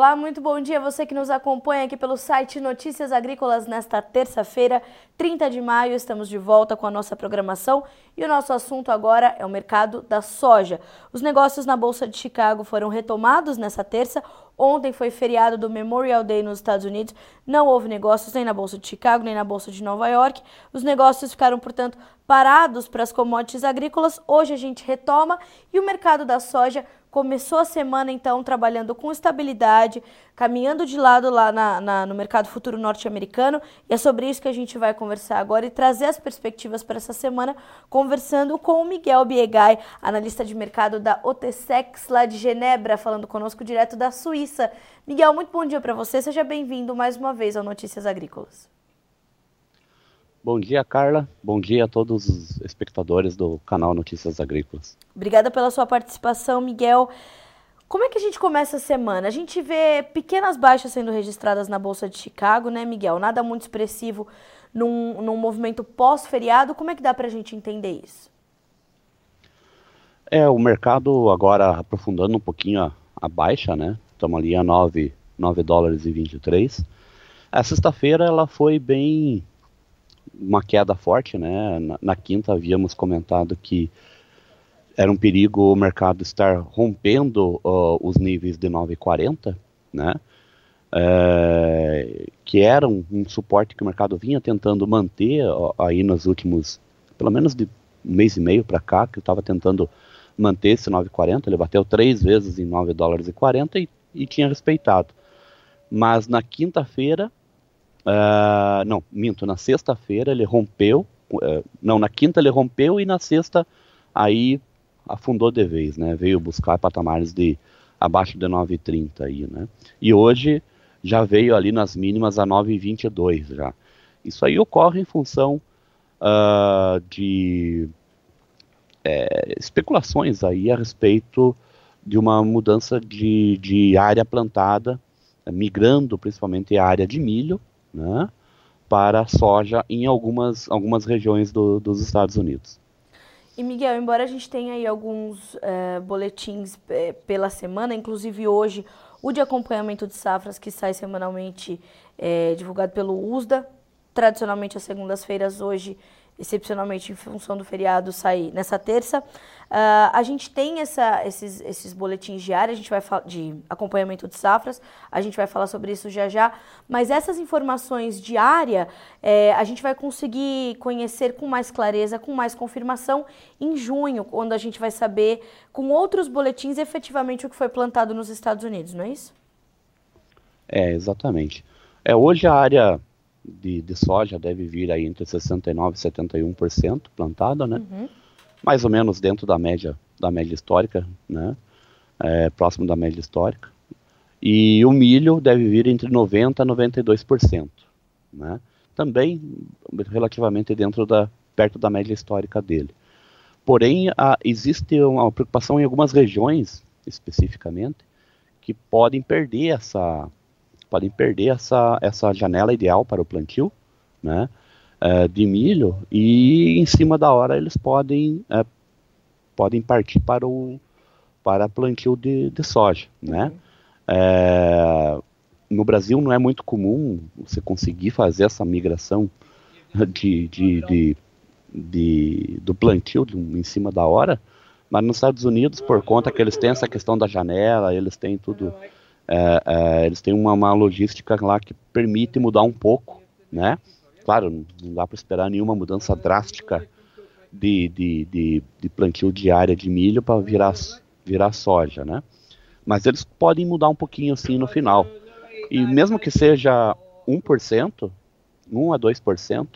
Olá, muito bom dia a você que nos acompanha aqui pelo site Notícias Agrícolas nesta terça-feira, 30 de maio. Estamos de volta com a nossa programação e o nosso assunto agora é o mercado da soja. Os negócios na Bolsa de Chicago foram retomados nessa terça. Ontem foi feriado do Memorial Day nos Estados Unidos. Não houve negócios nem na Bolsa de Chicago, nem na Bolsa de Nova York. Os negócios ficaram, portanto, parados para as commodities agrícolas. Hoje a gente retoma e o mercado da soja começou a semana, então, trabalhando com estabilidade, caminhando de lado lá no mercado futuro norte-americano. E é sobre isso que a gente vai conversar agora e trazer as perspectivas para essa semana, conversando com o Miguel Biegai, analista de mercado da OTCEX, lá de Genebra, falando conosco direto da Suíça. Miguel, muito bom dia para você. Seja bem-vindo mais uma vez ao Notícias Agrícolas. Bom dia, Carla. Bom dia a todos os espectadores do canal Notícias Agrícolas. Obrigada pela sua participação, Miguel. Como é que a gente começa a semana? A gente vê pequenas baixas sendo registradas na Bolsa de Chicago, né, Miguel? Nada muito expressivo num movimento pós-feriado. Como é que dá para a gente entender isso? O mercado agora aprofundando um pouquinho a baixa, né? Estamos ali a 9 dólares e 23. A sexta-feira ela foi bem... uma queda forte, né? Na quinta havíamos comentado que era um perigo o mercado estar rompendo os níveis de 9,40, né? Que era um suporte que o mercado vinha tentando manter aí nos últimos, pelo menos de um mês e meio para cá, que estava tentando manter esse 9,40. Ele bateu 3 vezes em 9 dólares e 40 e tinha respeitado. Mas na quinta-feira, na sexta-feira ele rompeu, na quinta ele rompeu e na sexta aí afundou de vez, né? Veio buscar patamares de abaixo de 9,30 aí, né? E hoje já veio ali nas mínimas a 9,22 já. Isso aí ocorre em função de especulações aí a respeito de uma mudança de área plantada, migrando principalmente a área de milho, né, para a soja em algumas regiões dos Estados Unidos. E, Miguel, embora a gente tenha aí alguns boletins pela semana, inclusive hoje o de acompanhamento de safras que sai semanalmente divulgado pelo USDA, tradicionalmente às segundas-feiras, hoje, excepcionalmente em função do feriado, sai nessa terça. A gente tem esses boletins diários, a gente vai falar de acompanhamento de safras, a gente vai falar sobre isso já já, mas essas informações diárias a gente vai conseguir conhecer com mais clareza, com mais confirmação em junho, quando a gente vai saber com outros boletins efetivamente o que foi plantado nos Estados Unidos, não é isso? Exatamente. Hoje a área de soja deve vir aí entre 69% e 71% plantada, né? Uhum. Mais ou menos dentro da média histórica, né? Próximo da média histórica. E o milho deve vir entre 90% a 92%, né? Também relativamente perto da média histórica dele. Porém, existe uma preocupação em algumas regiões, especificamente, que podem perder essa janela ideal para o plantio, né, de milho, e em cima da hora eles podem partir para plantio de soja, né? No Brasil não é muito comum você conseguir fazer essa migração do plantio em cima da hora, mas nos Estados Unidos, por conta que eles têm essa questão da janela, eles têm tudo... eles têm uma logística lá que permite mudar um pouco, né? Claro, não dá para esperar nenhuma mudança drástica de plantio de área de milho para virar soja, né? Mas eles podem mudar um pouquinho assim no final. E mesmo que seja 1%, 1 a 2%,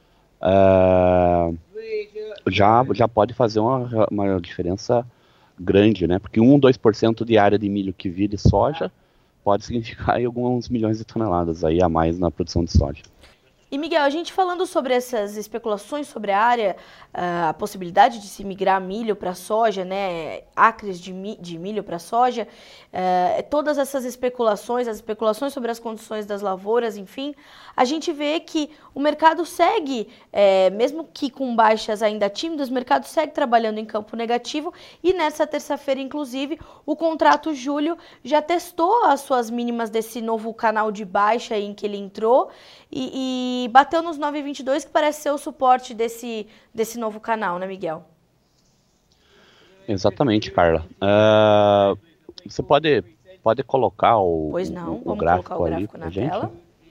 já pode fazer uma diferença grande, né? Porque 1 a 2% de área de milho que vire soja pode significar aí alguns milhões de toneladas aí a mais na produção de soja. E Miguel, a gente falando sobre essas especulações sobre a área, a possibilidade de se migrar milho para soja, né, acres de milho para soja, todas essas especulações, as especulações sobre as condições das lavouras, enfim, a gente vê que o mercado segue, mesmo que com baixas ainda tímidas, o mercado segue trabalhando em campo negativo e nessa terça-feira, inclusive, o contrato julho já testou as suas mínimas desse novo canal de baixa em que ele entrou e bateu nos 9,22, que parece ser o suporte desse novo canal, né, Miguel? Exatamente, Carla. Você pode colocar Pois não, o vamos gráfico colocar o ali gráfico pra na gente? tela.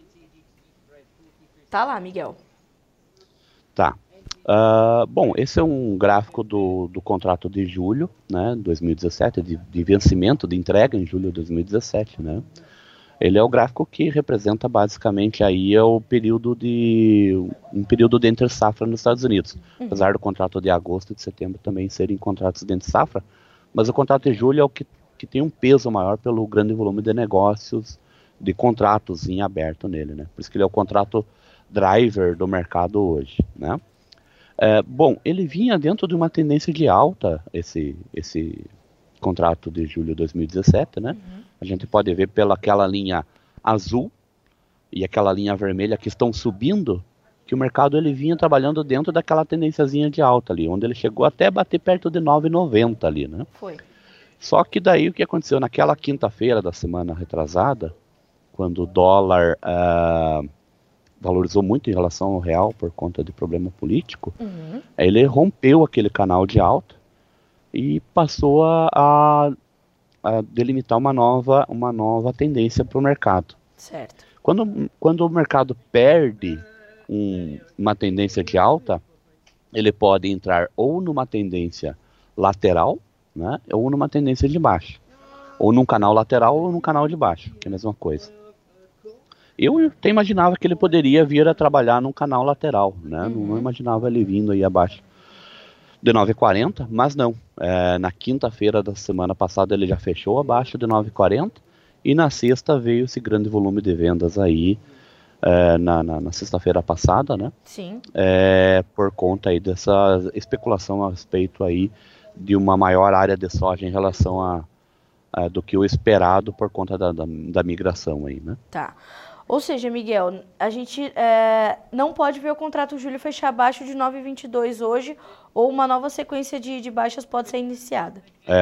Tá lá, Miguel. Tá. Bom, esse é um gráfico do contrato de julho, né, 2017, de vencimento, de entrega em julho de 2017, né? Ele é o gráfico que representa basicamente aí um período de entre safra nos Estados Unidos. Apesar do contrato de agosto e de setembro também serem contratos de entre safra, mas o contrato de julho é o que tem um peso maior pelo grande volume de negócios, de contratos em aberto nele, né? Por isso que ele é o contrato driver do mercado hoje, né? Bom, ele vinha dentro de uma tendência de alta, esse contrato de julho de 2017, né? A gente pode ver pelaquela linha azul e aquela linha vermelha que estão subindo, que o mercado ele vinha trabalhando dentro daquela tendênciazinha de alta ali, onde ele chegou até bater perto de 9,90 ali, né? Foi. Só que daí o que aconteceu naquela quinta-feira da semana retrasada, quando o dólar valorizou muito em relação ao real por conta de problema político, ele rompeu aquele canal de alta e passou a delimitar uma nova tendência para o mercado. Certo. Quando o mercado perde uma tendência de alta, ele pode entrar ou numa tendência lateral, né, ou numa tendência de baixa. Ou num canal lateral ou num canal de baixo, que é a mesma coisa. Eu até imaginava que ele poderia vir a trabalhar num canal lateral, né? Não imaginava ele vindo aí abaixo de 9,40, mas não. Na quinta-feira da semana passada ele já fechou abaixo de 9,40 e na sexta veio esse grande volume de vendas aí na sexta-feira passada, né? Sim. Por conta aí dessa especulação a respeito aí de uma maior área de soja em relação do que o esperado por conta da migração aí, né? Tá. Ou seja, Miguel, a gente não pode ver o contrato julho fechar abaixo de 9,22 hoje, ou uma nova sequência de baixas pode ser iniciada.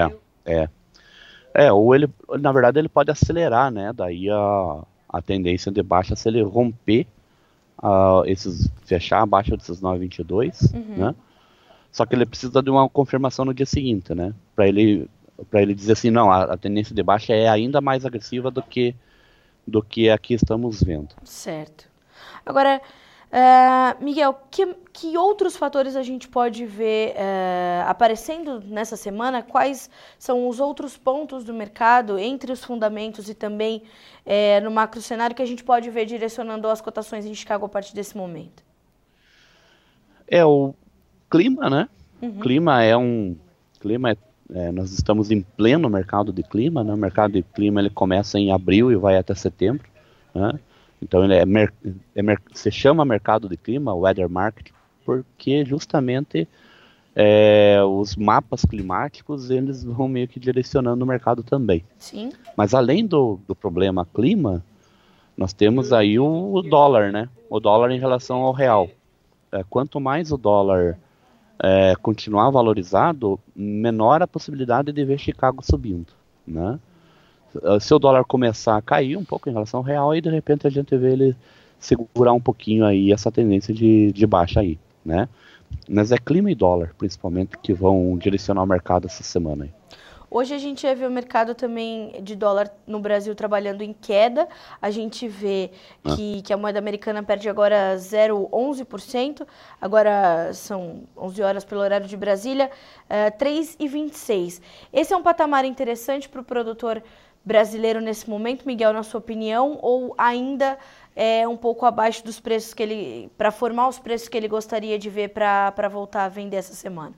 Ou ele, na verdade, ele pode acelerar, né? Daí a tendência de baixa se ele romper fechar abaixo desses 9,22, né? Só que ele precisa de uma confirmação no dia seguinte, né? Para ele dizer assim, não, a tendência de baixa é ainda mais agressiva do que aqui estamos vendo. Certo. Agora, Miguel, que outros fatores a gente pode ver aparecendo nessa semana? Quais são os outros pontos do mercado, entre os fundamentos e também no macro cenário, que a gente pode ver direcionando as cotações em Chicago a partir desse momento? O clima, né? Nós estamos em pleno mercado de clima, né? O mercado de clima ele começa em abril e vai até setembro, né? Então ele se chama mercado de clima, weather market, porque justamente os mapas climáticos eles vão meio que direcionando o mercado também. Sim. Mas além do problema clima, nós temos aí o dólar, né? O dólar em relação ao real. Quanto mais o dólar continuar valorizado, menor a possibilidade de ver Chicago subindo, né? Se o dólar começar a cair um pouco em relação ao real, aí de repente a gente vê ele segurar um pouquinho aí essa tendência de baixa aí, né? Mas é clima e dólar, principalmente, que vão direcionar o mercado essa semana aí. Hoje a gente vê o mercado também de dólar no Brasil trabalhando em queda. A gente vê que a moeda americana perde agora 0,11%. Agora são 11 horas pelo horário de Brasília, 3,26. Esse é um patamar interessante para o produtor brasileiro nesse momento, Miguel, na sua opinião? Ou ainda é um pouco abaixo dos preços para formar os preços que ele gostaria de ver para voltar a vender essa semana?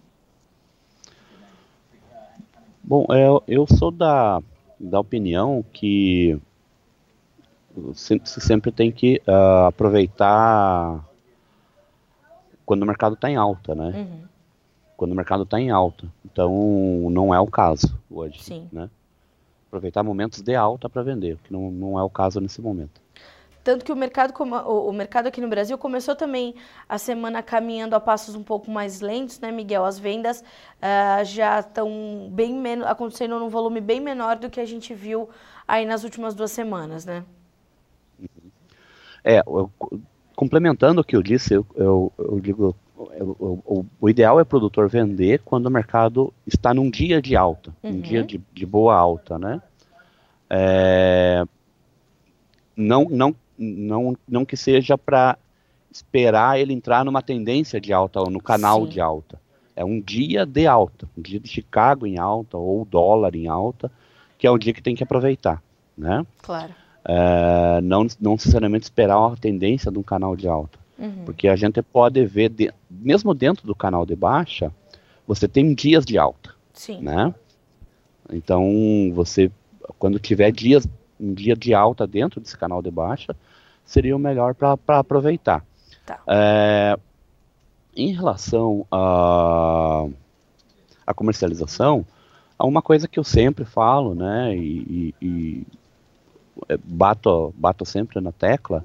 Bom, eu sou da opinião que você sempre tem que aproveitar quando o mercado está em alta, né? Uhum. Quando o mercado está em alta. Então, não é o caso hoje. Sim. Né? Aproveitar momentos de alta para vender, que não é o caso nesse momento. Tanto que o mercado aqui no Brasil começou também a semana caminhando a passos um pouco mais lentos, né, Miguel? As vendas já estão acontecendo num volume bem menor do que a gente viu aí nas últimas 2 semanas, né? Complementando o que eu disse, eu digo, o ideal é o produtor vender quando o mercado está num dia de alta, um dia de boa alta, né? Não que seja para esperar ele entrar numa tendência de alta ou no canal Sim. de alta. É um dia de alta, um dia de Chicago em alta ou dólar em alta, que é o dia que tem que aproveitar, né? Claro. Não necessariamente esperar a tendência de um canal de alta. Porque a gente pode ver, mesmo dentro do canal de baixa, você tem dias de alta. Sim. Né? Então, você, quando tiver um dia de alta dentro desse canal de baixa, seria o melhor para aproveitar. Tá. Em relação à comercialização, há uma coisa que eu sempre falo, né, e bato sempre na tecla,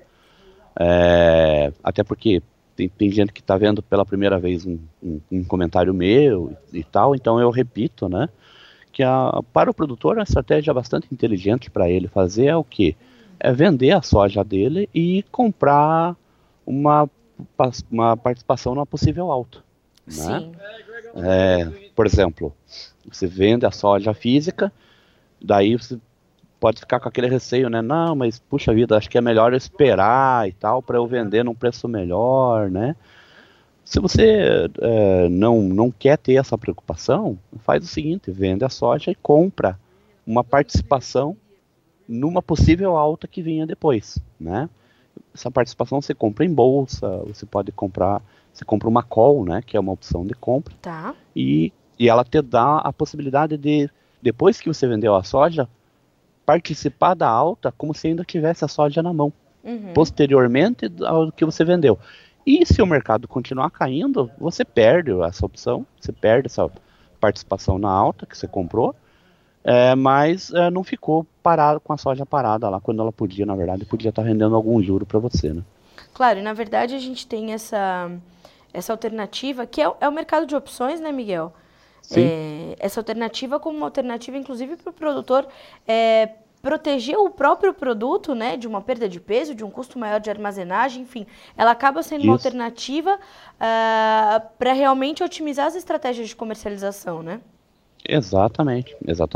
até porque tem gente que está vendo pela primeira vez um comentário meu e tal, então eu repito, né, que para o produtor uma estratégia bastante inteligente para ele fazer é o quê? É vender a soja dele e comprar uma participação numa possível alta. Sim. Né? Por exemplo, você vende a soja física, daí você pode ficar com aquele receio, né? Não, mas puxa vida, acho que é melhor eu esperar e tal, para eu vender num preço melhor, né? Se você não quer ter essa preocupação, faz o seguinte, vende a soja e compra uma participação numa possível alta que vinha depois, né? Essa participação você compra em bolsa, você compra uma call, né? Que é uma opção de compra. Tá. E ela te dá a possibilidade de, depois que você vendeu a soja, participar da alta como se ainda tivesse a soja na mão, posteriormente ao que você vendeu. E se o mercado continuar caindo, você perde essa opção, você perde essa participação na alta que você comprou, mas não ficou parado com a soja parada lá, quando ela podia, na verdade, estar rendendo algum juro para você, né? Claro, e na verdade a gente tem essa alternativa, que é o mercado de opções, né, Miguel? Sim. Essa alternativa como uma alternativa, inclusive, para o produtor proteger o próprio produto, né, de uma perda de peso, de um custo maior de armazenagem, enfim, ela acaba sendo uma alternativa para realmente otimizar as estratégias de comercialização, né? Exatamente.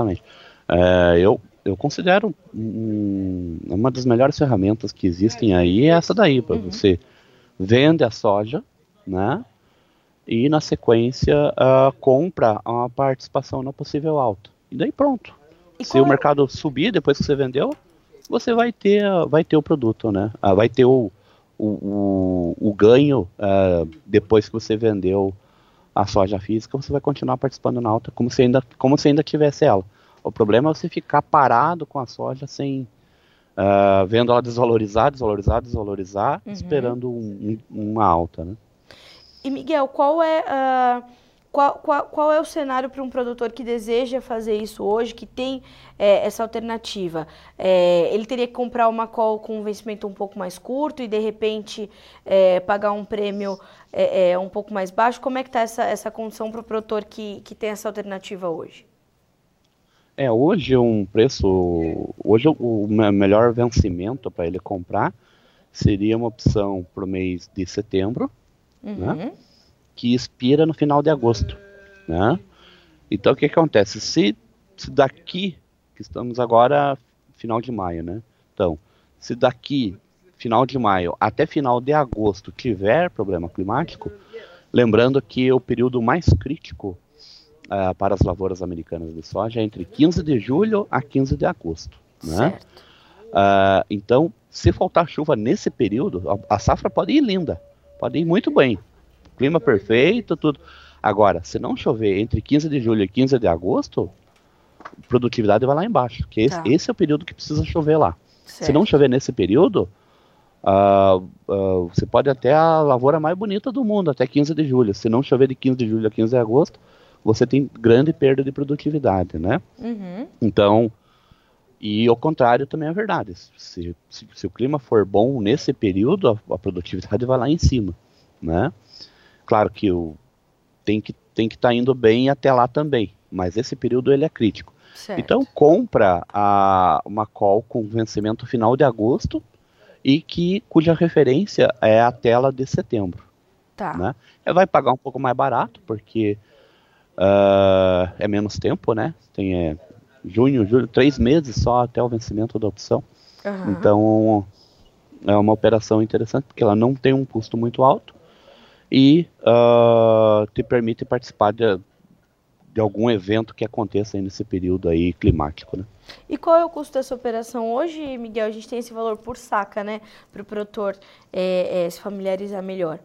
Eu considero uma das melhores ferramentas que existem aí é essa daí, para você vende a soja, né? E na sequência compra uma participação na possível alta. E daí pronto. Se o mercado subir depois que você vendeu, você vai ter o produto, né? Vai ter o ganho depois que você vendeu a soja física, você vai continuar participando na alta como se ainda tivesse ela. O problema é você ficar parado com a soja sem vendo ela desvalorizar, esperando uma alta, né? E Miguel, qual é o cenário para um produtor que deseja fazer isso hoje, que tem essa alternativa? Ele teria que comprar uma call com um vencimento um pouco mais curto e, de repente, pagar um prêmio um pouco mais baixo? Como é que está essa condição para o produtor que tem essa alternativa hoje? Hoje o melhor vencimento para ele comprar seria uma opção para o mês de setembro, né? Que expira no final de agosto, né? Então o que acontece? Se daqui, que estamos agora final de maio, né? Então, se daqui final de maio até final de agosto tiver problema climático, lembrando que o período mais crítico para as lavouras americanas de soja é entre 15 de julho a 15 de agosto, né? Então, se faltar chuva nesse período, a safra pode ir linda, pode ir muito bem, clima perfeito, tudo. Agora, se não chover entre 15 de julho e 15 de agosto, a produtividade vai lá embaixo, porque esse é o período que precisa chover lá, Se não chover nesse período, você pode até a lavoura mais bonita do mundo, até 15 de julho. Se não chover de 15 de julho a 15 de agosto, você tem grande perda de produtividade, né? Então, e ao contrário também é verdade. Se o clima for bom nesse período, a produtividade vai lá em cima, né? Claro que tem que estar indo bem até lá também, mas esse período ele é crítico. Certo. Então compra uma call com vencimento final de agosto e cuja referência é a tela de setembro. Tá. Né? Vai pagar um pouco mais barato, porque é menos tempo, né? Tem junho, julho, 3 meses só até o vencimento da opção. Então é uma operação interessante, porque ela não tem um custo muito alto e te permite participar de algum evento que aconteça aí nesse período aí climático, né? E qual é o custo dessa operação hoje, Miguel? A gente tem esse valor por saca, né? Para o produtor se familiarizar melhor.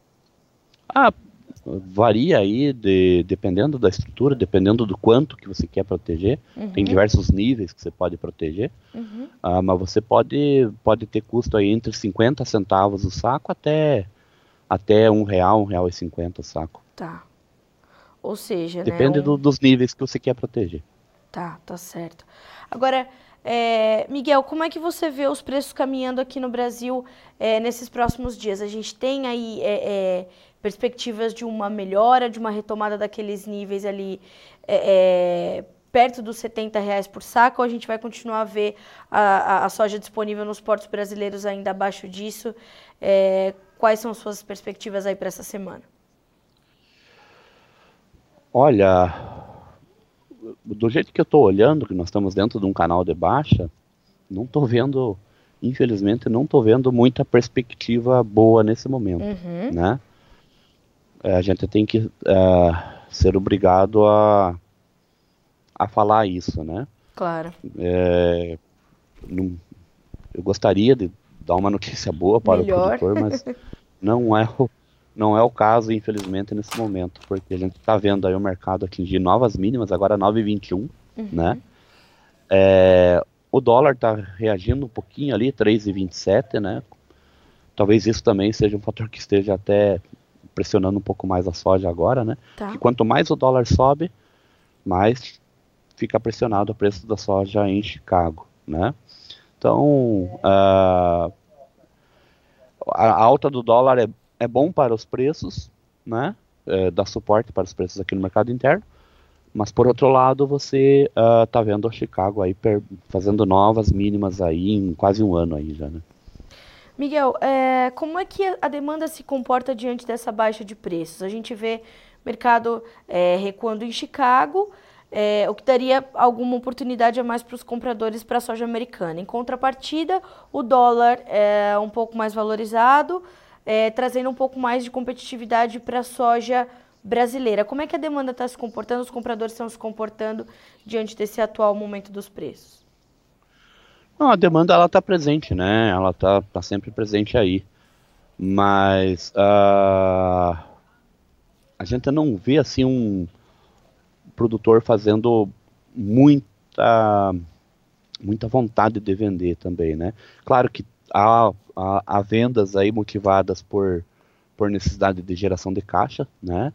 Varia aí, dependendo da estrutura, dependendo do quanto que você quer proteger. Tem diversos níveis que você pode proteger. Mas você pode ter custo aí entre 50 centavos o saco até R$1, R$1,50 o saco. Tá. Ou seja, depende dos níveis que você quer proteger. Tá certo. Agora, Miguel, como é que você vê os preços caminhando aqui no Brasil nesses próximos dias? A gente tem aí perspectivas de uma melhora, de uma retomada daqueles níveis ali perto dos R$70 por saco, ou a gente vai continuar a ver a soja disponível nos portos brasileiros ainda abaixo disso? Quais são as suas perspectivas aí para essa semana? Olha, do jeito que eu estou olhando, que nós estamos dentro de um canal de baixa, não estou vendo, infelizmente, não estou vendo muita perspectiva boa nesse momento, né? A gente tem que ser obrigado a falar isso, né? Claro. Eu gostaria de dar uma notícia boa para o produtor, mas não é o caso, infelizmente, nesse momento, porque a gente está vendo aí o mercado atingir novas mínimas, agora 9,21, né? O dólar está reagindo um pouquinho ali, 3,27, né? Talvez isso também seja um fator que esteja até pressionando um pouco mais a soja agora, né? Tá. E quanto mais o dólar sobe, mais fica pressionado o preço da soja em Chicago, né? Então, a alta do dólar é bom para os preços, né? Dá suporte para os preços aqui no mercado interno, mas por outro lado você tá vendo a Chicago aí fazendo novas mínimas aí em quase um ano aí já, né? Miguel, como é que a demanda se comporta diante dessa baixa de preços? A gente vê mercado recuando em Chicago, o que daria alguma oportunidade a mais para os compradores para a soja americana. Em contrapartida, o dólar é um pouco mais valorizado, trazendo um pouco mais de competitividade para a soja brasileira. Como é que a demanda está se comportando, os compradores estão se comportando diante desse atual momento dos preços? Não, a demanda ela está presente, né? Ela tá sempre presente aí, mas a gente não vê assim um produtor fazendo muita vontade de vender também, né? Claro que há vendas aí motivadas por necessidade de geração de caixa, né?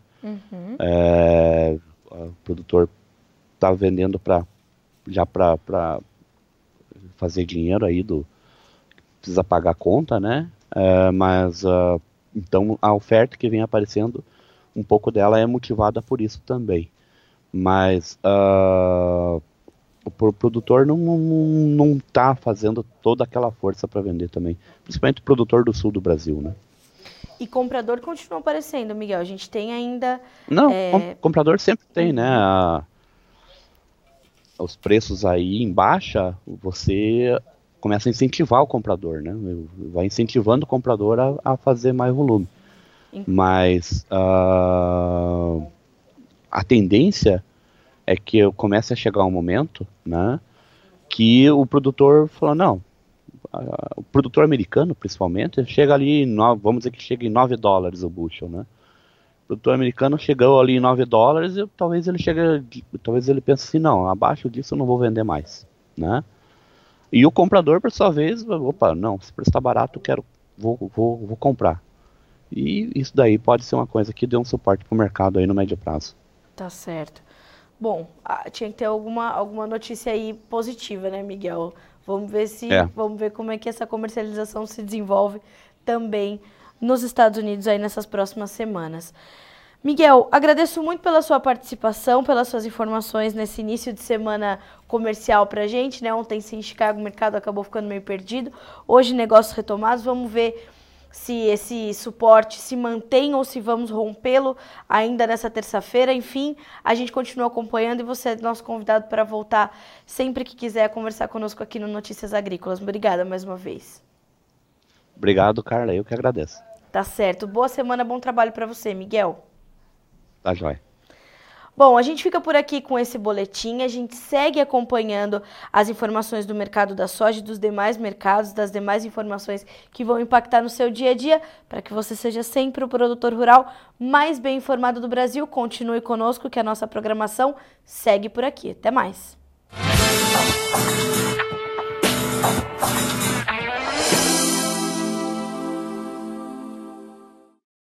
O produtor está vendendo já para fazer dinheiro aí precisa pagar a conta, né? Mas então a oferta que vem aparecendo, um pouco dela é motivada por isso também. Mas o produtor não está fazendo toda aquela força para vender também. Principalmente o produtor do sul do Brasil, né? E comprador continua aparecendo, Miguel. A gente tem ainda... Não, comprador sempre tem, né? Os preços aí em baixa, você começa a incentivar o comprador, né? Vai incentivando o comprador a fazer mais volume. Mas a tendência é que comece a chegar um momento, né, que o produtor fala, não, o produtor americano, principalmente, chega ali, vamos dizer que chega em $9 o bushel, né? O produtor americano chegou ali em $9 e talvez ele pense assim, não, abaixo disso eu não vou vender mais, né? E o comprador, por sua vez, opa, não, se preço está barato, vou comprar. E isso daí pode ser uma coisa que dê um suporte para o mercado aí no médio prazo. Tá certo. Bom, tinha que ter alguma notícia aí positiva, né, Miguel? Vamos ver como é que essa comercialização se desenvolve também nos Estados Unidos aí nessas próximas semanas. Miguel, agradeço muito pela sua participação, pelas suas informações nesse início de semana comercial pra gente, né? Ontem em Chicago o mercado acabou ficando meio perdido. Hoje negócios retomados, vamos ver se esse suporte se mantém ou se vamos rompê-lo ainda nessa terça-feira. Enfim, a gente continua acompanhando e você é nosso convidado para voltar sempre que quiser conversar conosco aqui no Notícias Agrícolas. Obrigada mais uma vez. Obrigado, Carla. Eu que agradeço. Tá certo. Boa semana, bom trabalho para você, Miguel. Tá jóia. Bom, a gente fica por aqui com esse boletim, a gente segue acompanhando as informações do mercado da soja e dos demais mercados, das demais informações que vão impactar no seu dia a dia, para que você seja sempre o produtor rural mais bem informado do Brasil. Continue conosco que a nossa programação segue por aqui. Até mais!